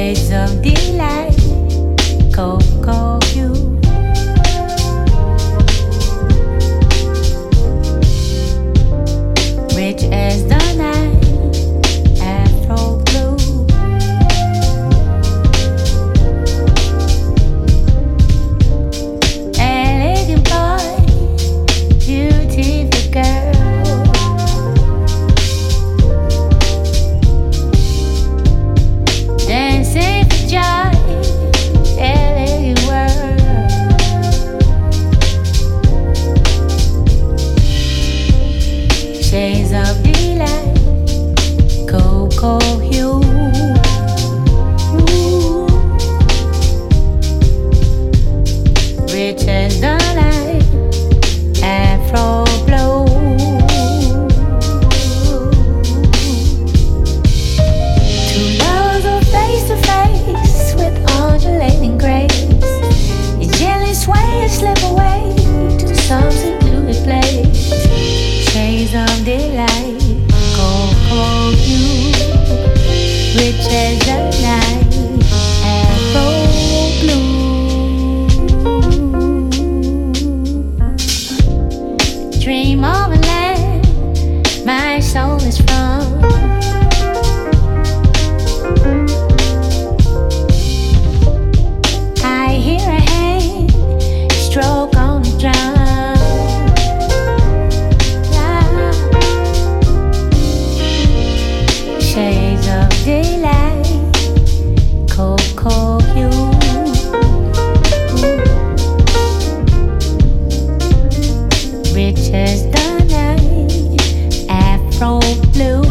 Shades of delight, cocoa hue. Rich as the night, afro blue. Elegant boy, beautiful girl. Dancing for joy, elegant world. Shades of delight, cocoa hue. Ooh. Rich as the night, afro blow. Two lovers are face to face with undulating grace. You gently sway and slip away to some secluded place. Shades of delight, cocoa hue. Rich as the night, afro blue. Dream of a land my soul is from. I hear a hand stroke on the drum. Shades of delight, cocoa hue. Rich as the night, afro blue.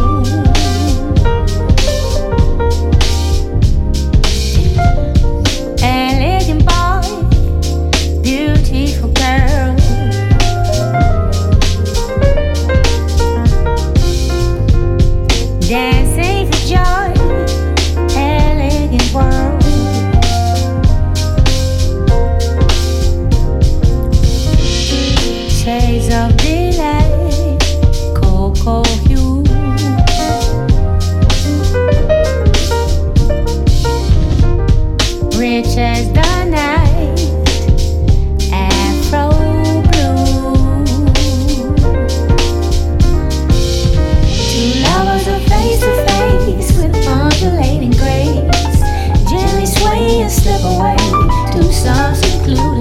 Elegant boy, beautiful girl. Dancing for joy, elegant world. Shades of delight, cocoa hue. Rich as the night, afro blue. Two lovers are face to face with undulating grace. Gently sway and slip away to some secluded